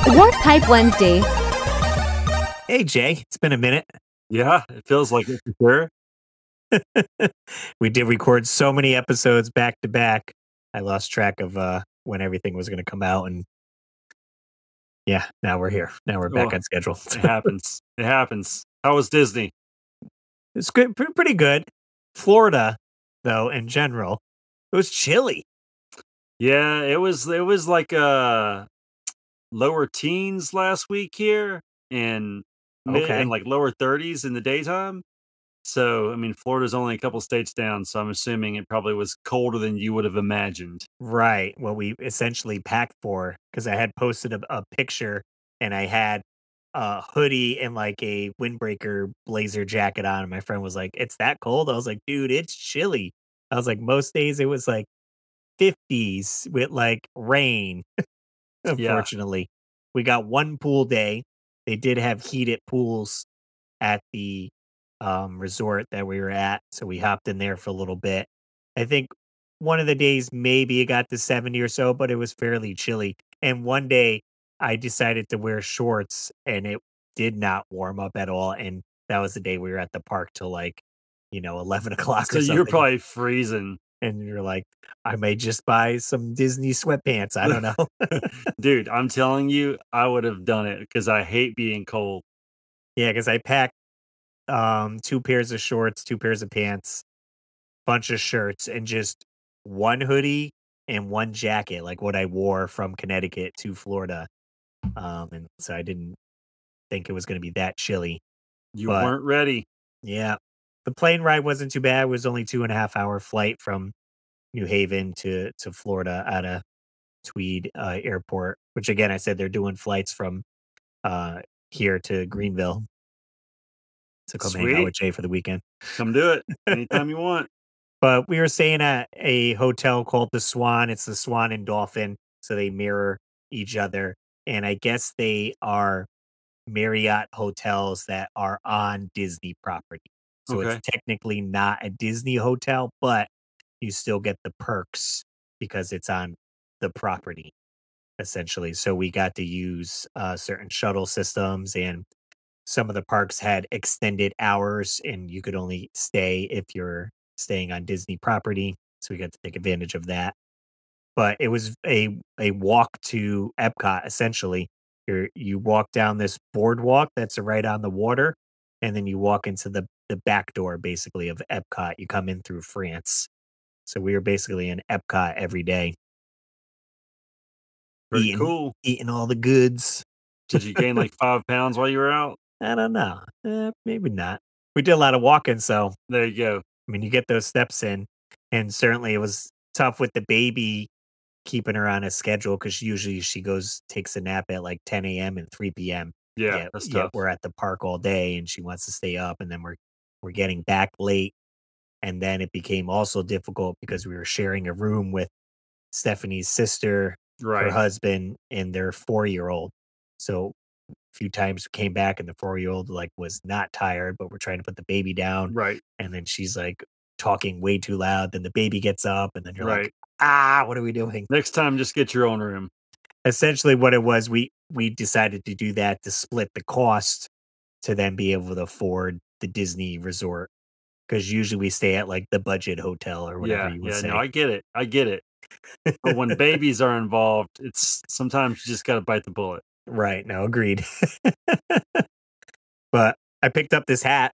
Warp Pipe Wednesday. Hey, Jay, it's been a minute. Yeah, it feels like it for sure. We did record so many episodes back to back. I lost track of when everything was going to come out. And yeah, now we're here. Now we're back Well, on schedule. it happens. It happens. How was Disney? It's good, pretty good. Florida, though, in general, it was chilly. Yeah, it was like lower teens last week here and mid Okay. and like lower 30s in the daytime. So, I mean, Florida's only a couple states down, so I'm assuming it probably was colder than you would have imagined. Right. What we essentially packed for, because I had posted a picture and I had a hoodie and like a windbreaker blazer jacket on. And my friend was like, "It's that cold?" I was like, "Dude, it's chilly." I was like, most days it was like 50s with like rain. Yeah. Unfortunately, we got one pool day. They did have heated pools at the resort that we were at, so we hopped in there for a little bit. I think one of the days maybe it got to 70 or so, but it was fairly chilly. And one day I decided to wear shorts and it did not warm up at all. And that was the day we were at the park till like, 11 o'clock So or you're something. probably freezing. And you're like, I may just buy some Disney sweatpants. I don't know. Dude, I'm telling you, I would have done it because I hate being cold. Yeah, because I packed two pairs of shorts, two pairs of pants, bunch of shirts, and just one hoodie and one jacket, like what I wore from Connecticut to Florida. And so I didn't think it was going to be that chilly. You But weren't ready. yeah, the plane ride wasn't too bad. It was only 2.5 hour flight from New Haven to Florida out of Tweed Airport, which again, I said they're doing flights from uh, here to Greenville to come hang out Sweet. with Jay for the weekend. Come do it anytime you want. But we were staying at a hotel called the Swan. It's the Swan and Dolphin, so they mirror each other. And I guess they are Marriott hotels that are on Disney property. So it's Okay. technically not a Disney hotel, but you still get the perks because it's on the property, essentially. So we got to use certain shuttle systems, and some of the parks had extended hours, and you could only stay if you're staying on Disney property. So we got to take advantage of that. But it was a walk to Epcot essentially. You walk down this boardwalk that's right on the water, and then you walk into the back door basically of Epcot. You come in through France. So we were basically in Epcot every day, Pretty eating cool. eating all the goods. Did you gain like 5 pounds while you were out? I don't know. Maybe not. We did a lot of walking, so There you go. I mean, you get those steps in, and certainly it was tough with the baby keeping her on a schedule because usually she goes takes a nap at like 10 a.m. and 3 p.m. Yeah, Yet, that's yet tough. we're at the park all day, and she wants to stay up, and then we're getting back late, and then it became also difficult because we were sharing a room with Stephanie's sister, her Right. husband, and their 4-year-old. So a few times came back and the 4-year-old like was not tired, but we're trying to put the baby down. Right. And then she's like talking way too loud. Then the baby gets up and then you're like, Right. what are we doing? Next time, just get your own room. Essentially what it was, we decided to do that to split the cost to then be able to afford the Disney resort. Because usually we stay at like the budget hotel or whatever Yeah. you would Yeah. No, say. I get it. I get it. But when babies are involved, it's sometimes you just got to bite the bullet. Right. No, agreed. But I picked up this hat.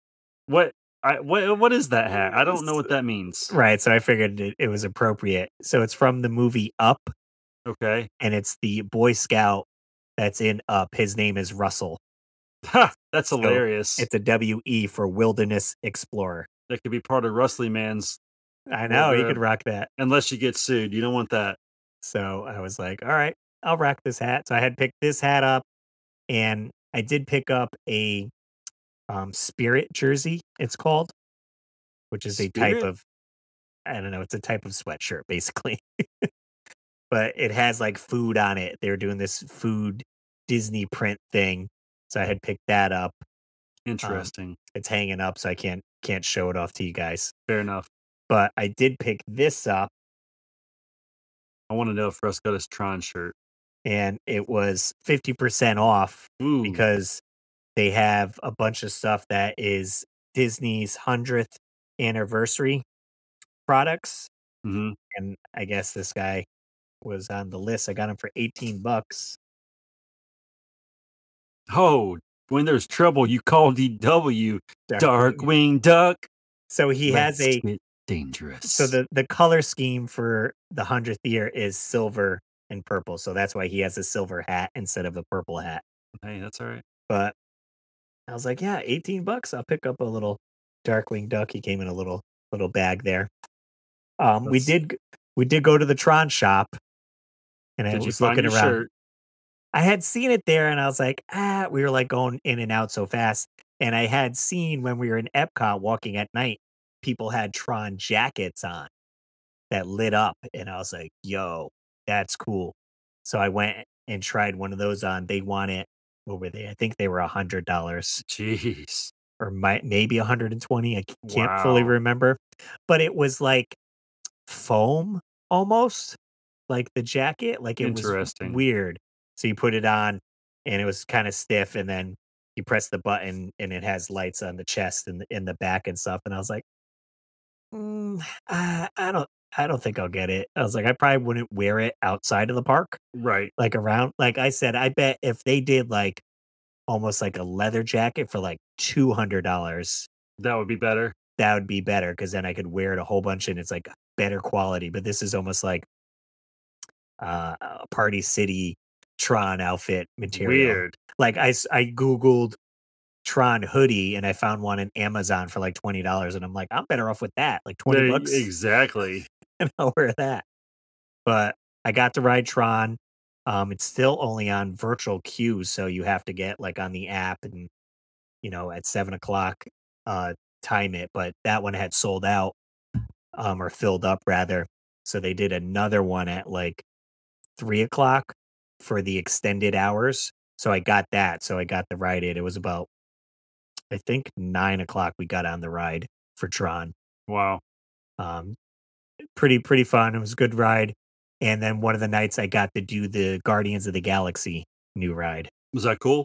What is that hat? I don't know what that means. Right, so I figured it was appropriate. So it's from the movie Up, Okay. and it's the Boy Scout that's in Up. His name is Russell. Ha! That's So hilarious. it's a WE for Wilderness Explorer. That could be part of Rustly Man's I know, you could wardrobe. rock that. Unless you get sued. You don't want that. So I was like, all right, I'll rock this hat. So I had picked this hat up, and I did pick up a Spirit jersey, it's called, which is a type Spirit? of, I don't know, it's a type of sweatshirt, basically. But it has like food on it. They were doing this food Disney print thing. So I had picked that up. Um, Interesting. it's hanging up, so I can't show it off to you guys. Fair enough. But I did pick this up. I want to know if Russ got his Tron shirt. and it was 50% off Ooh. because they have a bunch of stuff that is Disney's 100th anniversary products, Mhm. and I guess this guy was on the list. I got him for 18 bucks. Oh, when there's trouble, you call DW. Darkwing. Darkwing Duck. So he has Let's a get so dangerous. the color scheme for the 100th year is silver and purple, so that's why he has a silver hat instead of a purple hat. Hey, that's alright. But I was like, "Yeah, 18 bucks, I'll pick up a little Darkwing Duck." He came in a little bag there. Um, we Let's did g we did go to the Tron shop, and I Did you was find looking your around. shirt? I had seen it there, and I was like, "Ah," we were, like, going in and out so fast, and I had seen when we were in Epcot walking at night, people had Tron jackets on that lit up, and I was like, "Yo, that's cool." So I went and tried one of those on. They want it, what were they? I think they were $100 Jeez. or maybe 120. I can't fully Wow. remember, but it was like foam almost, like the jacket, like it was Interesting. weird. So you put it on and it was kind of stiff, and then you press the button and it has lights on the chest and in the back and stuff. And I was like, "Mm, I don't think I'll get it." I was like, I probably wouldn't wear it outside of the park, Right. like around. Like I said, I bet if they did like almost like a leather jacket for like $200, That would be better. that would be better because then I could wear it a whole bunch and it's like better quality. But this is almost like a Party City Tron outfit material. Weird. Like I Googled Tron hoodie and I found one in Amazon for like $20 and I'm like, I'm better off with that. Like 20 There bucks exactly. and I'll wear that. But I got to ride Tron. It's still only on virtual queues, so you have to get like on the app and at 7 o'clock time it. But that one had sold out, or filled up rather. So they did another one at like 3 o'clock for the extended hours. So I got that. So I got the ride in. It was about, I think, 9 o'clock we got on the ride for Tron. Wow. Um, pretty fun. It was a good ride. And then one of the nights I got to do the Guardians of the Galaxy new ride. Was that cool?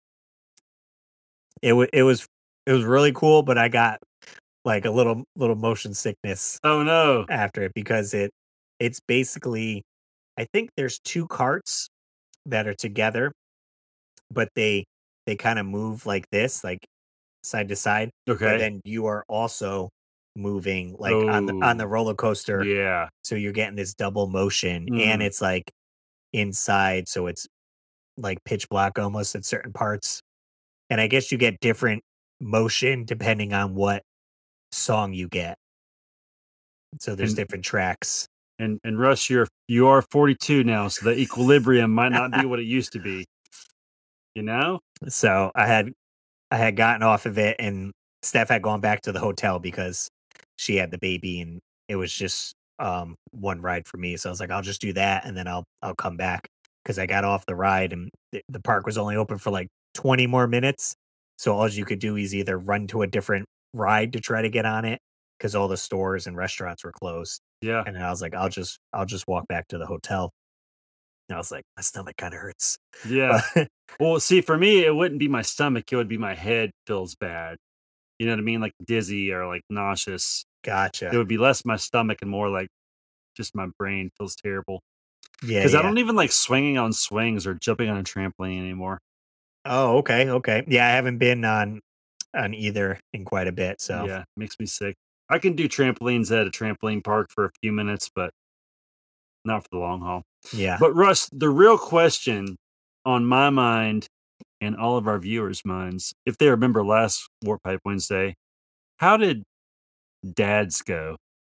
It was really cool, but I got like a little motion sickness Oh, no. after it because it's basically, I think there's two carts that are together, but they kind of move like this, like side to side, but Okay. then you are also moving like on the Oh, roller coaster, yeah. so you're getting this double motion, and Mm, it's like inside, so it's like pitch black almost at certain parts, and I guess you get different motion depending on what song you get. So there's and different tracks. and Russ, you are 42 now, so the equilibrium might not be what it used to be, you know? So I had gotten off of it, and Steph had gone back to the hotel because she had the baby, and it was just one ride for me. So I was like, I'll just do that, and then I'll come back because I got off the ride, and the park was only open for like 20 more minutes. So all you could do is either run to a different ride to try to get on it because all the stores and restaurants were closed. Yeah. And then I was like, I'll just walk back to the hotel. And I was like, my stomach kind of hurts, Yeah. but Well, see, for me, it wouldn't be my stomach, it would be my head feels bad. You know what I mean? Like dizzy or like nauseous. It gotcha. would be less my stomach and more like just my brain feels terrible. Yeah, Because I yeah. don't even like swinging on swings or jumping on a trampoline anymore. Oh, okay, okay. Yeah, I haven't been on either in quite a bit, so Yeah, makes me sick. I can do trampolines at a trampoline park for a few minutes, but not for the long haul. yeah. But Russ, the real question on my mind and all of our viewers' minds, if they remember last Warp Pipe Wednesday, how did dads go?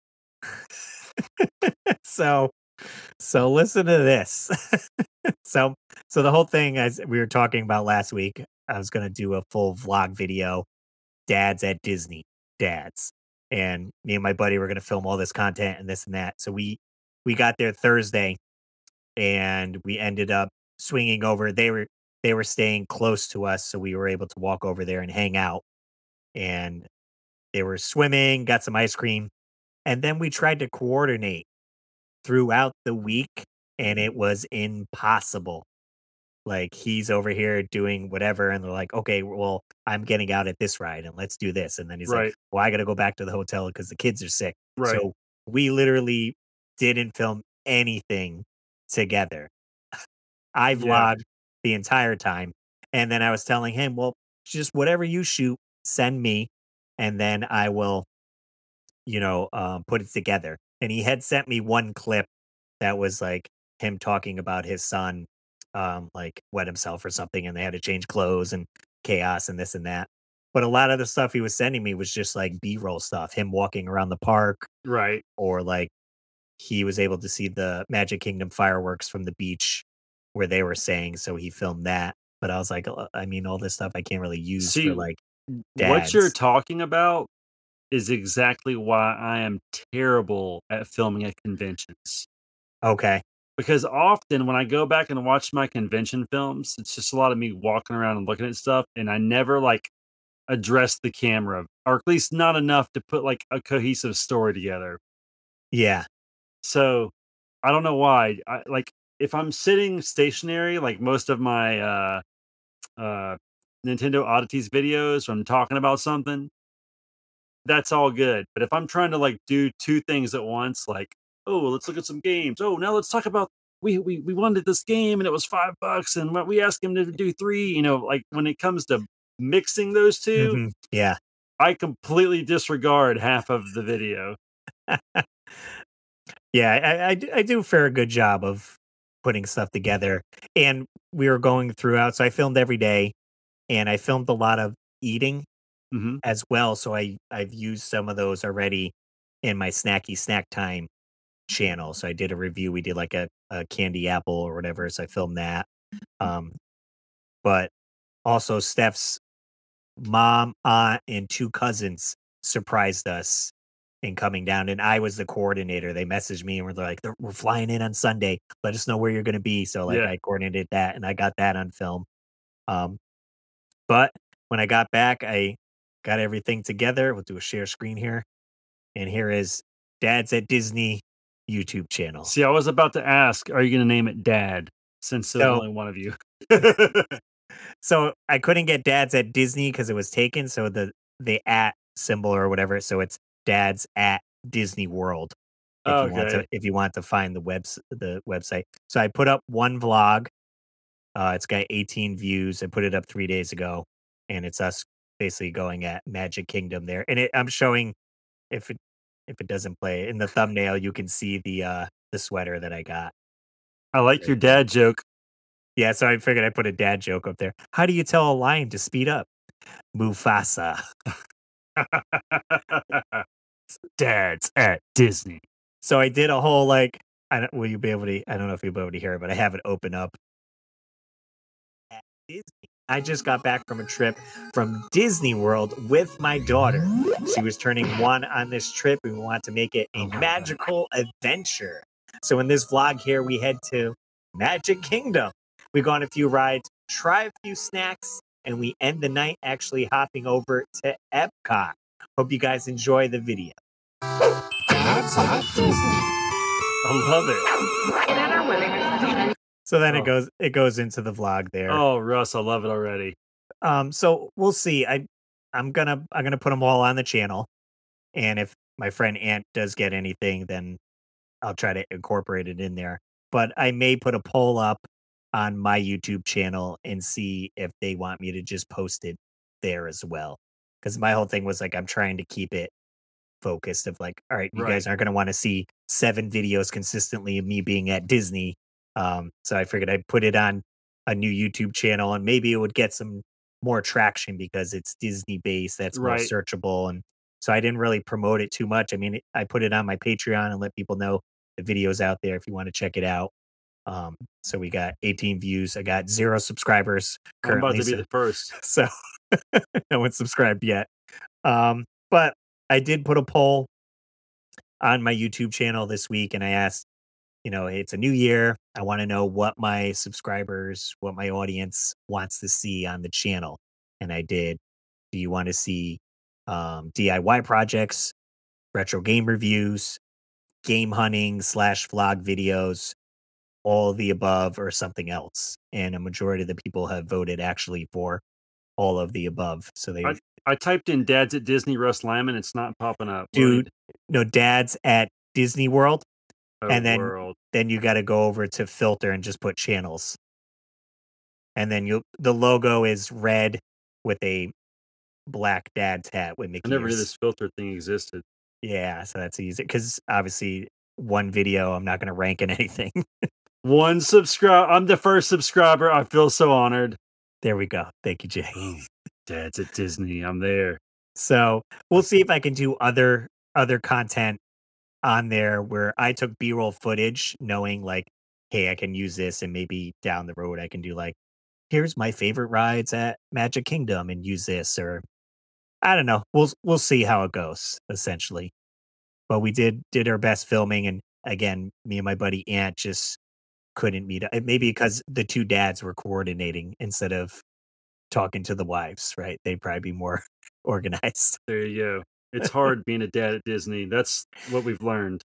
So so listen to this. So so the whole thing, as we were talking about last week, I was gonna do a full vlog video, dads at Disney, dads. And me and my buddy were gonna film all this content and this and that. So we got there Thursday and we ended up swinging over. They were staying close to us, so we were able to walk over there and hang out. And they were swimming, got some ice cream, and then we tried to coordinate throughout the week, and it was impossible. Like, he's over here doing whatever, and they're like, "Okay, well, I'm getting out at this ride, and let's do this." And then he's like, Right. "Well, I gotta go back to the hotel because the kids are sick." Right. So, we literally didn't film anything together. I Yeah. vlogged the entire time, and then I was telling him, "Well, just whatever you shoot, send me, and then I will, put it together." And he had sent me one clip that was like him talking about his son, like wet himself or something, and they had to change clothes and chaos and this and that. But a lot of the stuff he was sending me was just like B-roll stuff, him walking around the park, Right. or like he was able to see the Magic Kingdom fireworks from the beach where they were saying, so he filmed that. But I was like, I mean, all this stuff I can't really use See, for like what you're dads. talking about is exactly why I am terrible at filming at conventions. Okay. Because often when I go back and watch my convention films, it's just a lot of me walking around and looking at stuff, and I never like address the camera, or at least not enough to put like a cohesive story together. Yeah. So I don't know why. I like if I'm sitting stationary, like most of my uh Nintendo Oddities videos, when I'm talking about something, that's all good. But if I'm trying to like do two things at once, like, oh, let's look at some games. Oh, now let's talk about we wanted this game and it was $5 and we asked him to do three. Like when it comes to mixing those two, Yeah. I completely disregard half of the video. Yeah, I do a fair good job of putting stuff together, and we were going throughout, so I filmed every day, and I filmed a lot of eating Hmm. as well, so I've used some of those already in my Snacky Snack Time channel. So I did a review, we did like a candy apple or whatever, so I filmed that. Um, but also Steph's mom, aunt, and 2 cousins surprised us in coming down, and I was the coordinator. They messaged me and were like, "We're flying in on Sunday. Let us know where you're gonna be." So, like, Yeah. I coordinated that, and I got that on film. Um, but when I got back, I got everything together. We'll do a share screen here, and here is Dad's at Disney YouTube channel. See, I was about to ask, are you going to name it Dad? Since there's So only one of you. so I couldn't get Dad's at Disney because it was taken, so the at symbol or whatever, so it's Dad's at Disney World Okay. if you want to find the website. So I put up one vlog, it's got 18 views. I put it up 3 days ago, and it's us basically going at Magic Kingdom there, and I'm showing if it doesn't play, in the thumbnail, you can see the sweater that I got I like right your there. dad joke. Yeah, so I figured I'd put a dad joke up there. How do you tell a lion to speed up? Mufasa. Dad's at Disney. So I did a whole, like, I don't will you be able to I don't know if you'll be able to hear it, but I have it open up. At Disney. I just got back from a trip from Disney World with my daughter. She was turning 1 on this trip, and we want to make it a magical adventure. So in this vlog here, we head to Magic Kingdom. We go on a few rides, try a few snacks, and we end the night actually hopping over to Epcot. Hope you guys enjoy the video. That's at Disney. I love it. So then Oh, it goes into the vlog there. oh, Russ, I love it already. So we'll see. I'm gonna put them all on the channel, and if my friend Ant does get anything, then I'll try to incorporate it in there. But I may put a poll up on my YouTube channel and see if they want me to just post it there as well. Because my whole thing was like I'm trying to keep it focused of like, all right, you Right. guys aren't gonna want to see 7 videos consistently of me being at Disney. So I figured I'd put it on a new YouTube channel and maybe it would get some more traction because it's Disney based, that's more Right. searchable. And so I didn't really promote it too much. I mean, I put it on my Patreon and let people know the videos out there if you want to check it out. So we got 18 views. I got 0 subscribers I'm about currently. to be So, the first. so no one's subscribed yet. But I did put a poll on my YouTube channel this week and I asked, hey, it's a new year. I want to know what my subscribers, what my audience wants to see on the channel. And I did. Do you want to see DIY projects, retro game reviews, game hunting / vlog videos, all of the above or something else. And a majority of the people have voted actually for all of the above. So they I typed in "Dad's at Disney Russ Lyman." It's not popping up. do Load. dads at Disney World, Oh, and world. then you got to go over to filter and just put channels. And then the logo is red with a black dad's hat with I Mickey never knew ears. this filter thing existed. Yeah, so that's easy because obviously one video I'm not going to rank in anything. One subscribe. I'm the first subscriber. I feel so honored. There we go. Thank you, Jay. Boom. Dad's at Disney. I'm there. So we'll see if I can do other content on there where I took B-roll footage, knowing like, hey, I can use this, and maybe down the road I can do like, here's my favorite rides at Magic Kingdom, and use this, or I don't know. We'll see how it goes, essentially. But we did our best filming, and again, me and my buddy Ant just couldn't meet up. Maybe because the two dads were coordinating instead of talking to the wives, right? They'd probably be more organized. There you go. It's hard being a dad at Disney. That's what we've learned.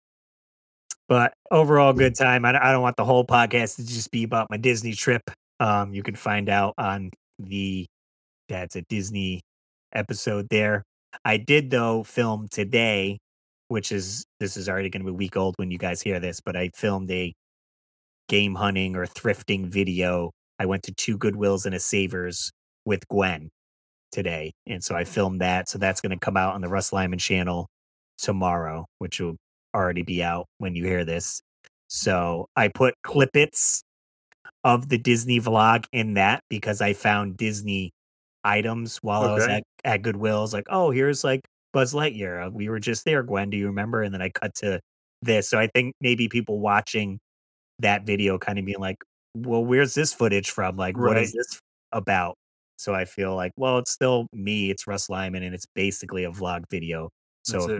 But overall, good time. I don't want the whole podcast to just be about my Disney trip. You can find out on the Dad's at Disney episode there. I did though film today, this is already going to be a week old when you guys hear this, but I filmed a game hunting or thrifting video. I went to two Goodwills and a Savers with Gwen today. And so I filmed that. So that's going to come out on the Russ Lyman channel tomorrow, which will already be out when you hear this. So I put clippets of the Disney vlog in that because I found Disney items while I was Okay. at Goodwill's. Like, oh, here's like Buzz Lightyear. We were just there, Gwen. Do you remember? And then I cut to this. So I think maybe people watching that video kind of being like, well, where's this footage from? Like, what is Right. this about? So I feel like, well, it's still me. It's Russ Lyman, and it's basically a vlog video. So That's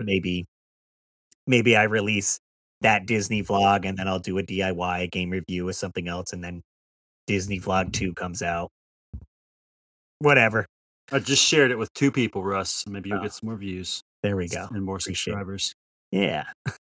if it. maybe I release that Disney vlog, and then I'll do a DIY game review with something else, and then Disney Vlog 2 comes out. Whatever. I just shared it with 2 people, Russ. Maybe you'll Oh, get some more views there we go. and more Appreciate it. subscribers. Yeah.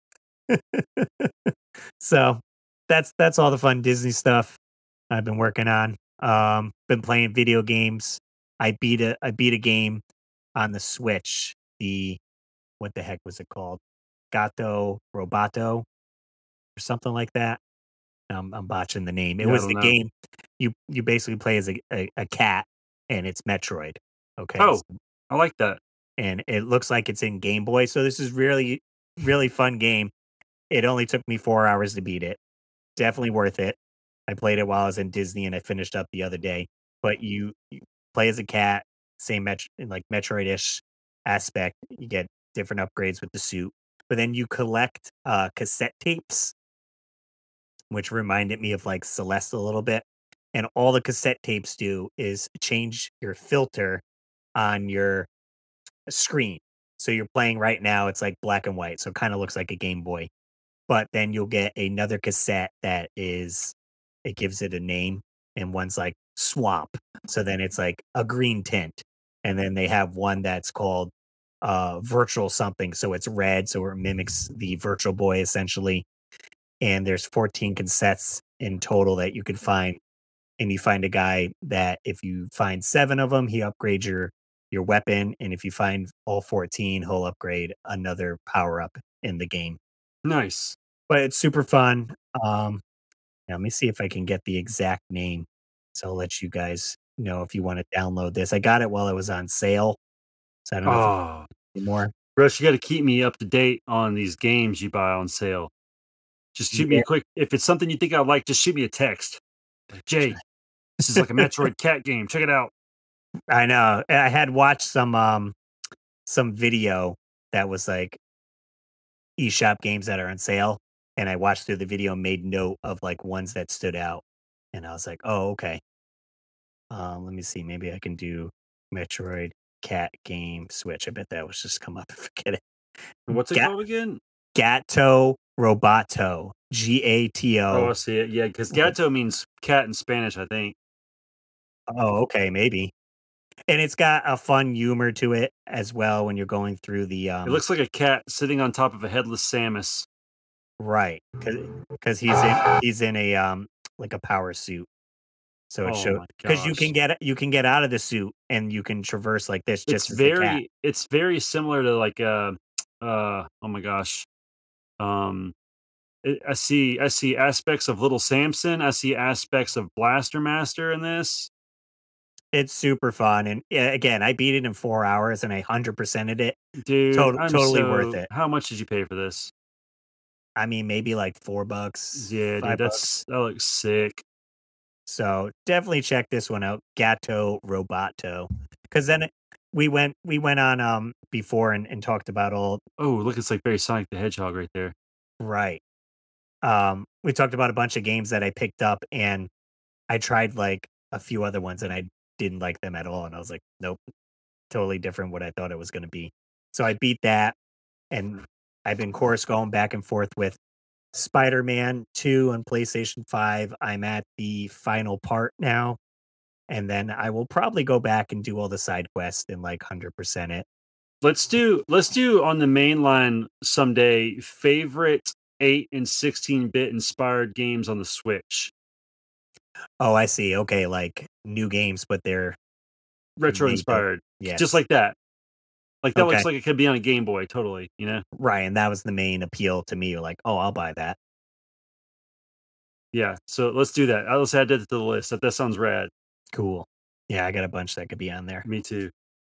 So that's all the fun Disney stuff I've been working on. Been playing video games. I beat a game on the Switch. What the heck was it called? Gato Roboto or something like that. I'm botching the name. It Yeah, I was don't the know. game you basically play as a cat, and it's Metroid. Okay. Oh, I like that. And it looks like it's in Game Boy. So this is really, really fun game. It only took me 4 hours to beat it. Definitely worth it. I played it while I was in Disney, and I finished up the other day. But you play as a cat, same like Metroid-ish aspect. You get different upgrades with the suit, but then you collect cassette tapes, which reminded me of like Celeste a little bit. And all the cassette tapes do is change your filter on your screen. So you're playing right now, it's like black and white, so it kind of looks like a Game Boy. But then you'll get another cassette it gives it a name, and one's like swamp. So then it's like a green tint. And then they have one that's called virtual something. So it's red, so it mimics the Virtual Boy essentially. And there's 14 cassettes in total that you could find. And you find a guy that if you find 7 of them, he upgrades your weapon, and if you find all 14, he'll upgrade another power up in the game. Nice. But it's super fun. Let me see if I can get the exact name. So I'll let you guys know if you want to download this. I got it while it was on sale. So I don't know if Oh, it's more. Russ, you got to keep me up to date on these games you buy on sale. Just shoot me Yeah, a quick. If it's something you think I like, just shoot me a text. Like, Jay, this is like a Metroid cat game. Check it out. I know. I had watched some video that was like eShop games that are on sale, and I watched through the video and made note of like ones that stood out. And I was like, oh, okay. Let me see. Maybe I can do Metroid cat game Switch. I bet that was just come up and forget it. What's it Gat called again? Gato Roboto. Oh, GATO. I see it. Yeah, because gato means cat in Spanish, I think. Oh, okay, maybe. And it's got a fun humor to it as well when you're going through the It looks like a cat sitting on top of a headless Samus. Right, because he's in a like a power suit. So it Oh shows my because gosh. you can get out of the suit and you can traverse like this just as the cat. It's very similar to like oh my gosh. Um I see aspects of Little Samson. I see aspects of Blaster Master in this. It's super fun, and yeah, again, I beat it in 4 hours and I 100%ed it. Dude, Totally worth it. how much did you pay for this? I mean, maybe like $4, Yeah, dude, $5. that looks sick. So definitely check this one out, Gato Roboto. Because then we went on before and talked about all Oh, look, it's like very Sonic the Hedgehog right there. right. We talked about a bunch of games that I picked up, and I tried like a few other ones, and I didn't like them at all. And I was like, nope, totally different what I thought it was going to be. So I beat that, and I've been course going back and forth with Spider-Man 2 on PlayStation 5. I'm at the final part now, and then I will probably go back and do all the side quests and like 100% it. Let's do on the main line someday favorite 8 and 16-bit inspired games on the Switch. Oh, I see. Okay, like new games, but they're Retro made to inspired. Just yes. like that. Like that Okay. looks like it could be on a Game Boy, totally, Right, and that was the main appeal to me, like, "Oh, I'll buy that." Yeah, so let's do that. Let's add that to the list. That sounds rad. Cool. Yeah, I got a bunch that could be on there. Me too.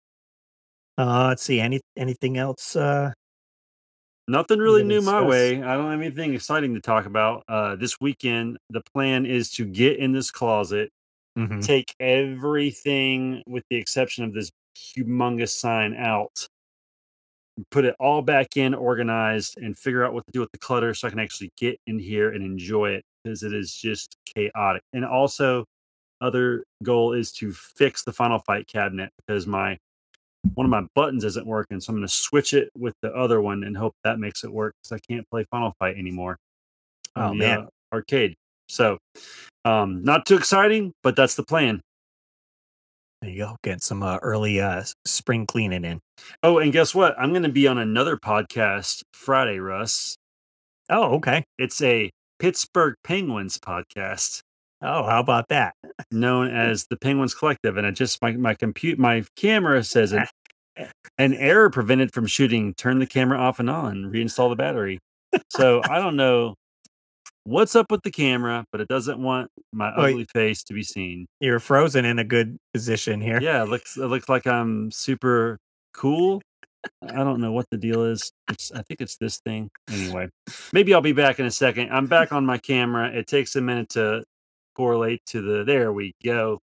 Let's see, anything else, Nothing you really gotta new my discuss? way. I don't have anything exciting to talk about. This weekend, the plan is to get in this closet, Mhm. take everything with the exception of this humongous sign out, put it all back in organized, and figure out what to do with the clutter so I can actually get in here and enjoy it because it is just chaotic. And also, other goal is to fix the Final Fight cabinet because my one of my buttons isn't working, so I'm going to switch it with the other one and hope that makes it work because I can't play Final Fight anymore on Oh, the man. arcade. So, not too exciting, but that's the plan. There you go, get some, early, spring cleaning in. Oh, and guess what? I'm going to be on another podcast Friday, Russ. Oh, okay. It's a Pittsburgh Penguins podcast Oh, how about that? known as the Penguins Collective, and I just my camera says an error prevented from shooting. Turn the camera off and on. Reinstall the battery. So I don't know what's up with the camera, but it doesn't want my Oh, ugly face to be seen. you're frozen in a good position here. Yeah, it looks like I'm super cool. I don't know what the deal is. I think it's this thing. Anyway, maybe I'll be back in a second. I'm back on my camera. It takes a minute to correlate to the there we go.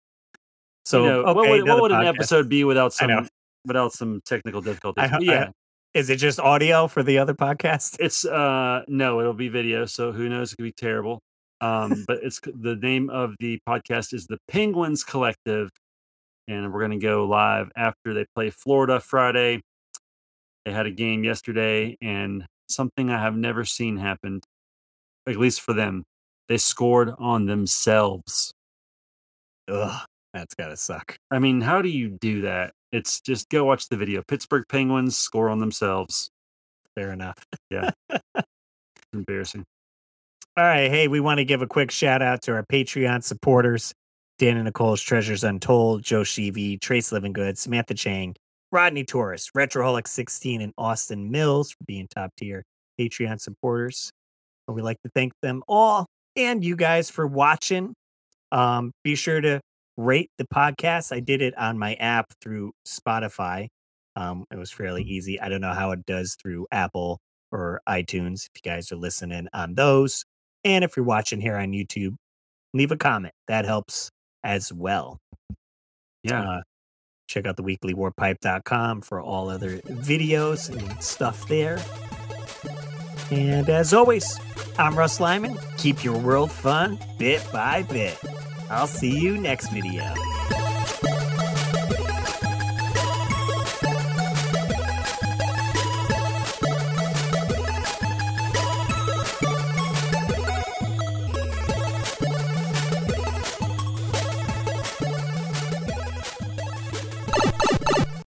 So, okay, What another would an podcast. episode be I know. without some technical difficulties? I ho But yeah, is it just audio for the other podcast? it's no, it'll be video, so who knows? It could be terrible. But the name of the podcast is the Penguins Collective, and we're gonna go live after they play Florida Friday. They had a game yesterday, and something I have never seen happen, at least for them. They scored on themselves. Ugh, that's gotta suck. I mean, how do you do that? It's just go watch the video. Pittsburgh Penguins score on themselves. Fair enough. Yeah, embarrassing. All right. Hey, we want to give a quick shout out to our Patreon supporters Dan and Nicole's Treasures Untold, Joe Sheevy, Trace Living Good, Samantha Chang, Rodney Torres, Retroholic 16, and Austin Mills for being top tier Patreon supporters. And we'd like to thank them all and you guys for watching. Be sure to rate the podcast. I did it on my app through Spotify. It was fairly easy. I don't know how it does through Apple or iTunes if you guys are listening on those. And if you're watching here on YouTube, leave a comment. That helps as well. Yeah. Check out the weeklywarpipe.com for all other videos and stuff there. And as always, I'm Russ Lyman. Keep your world fun bit by bit. I'll see you next video.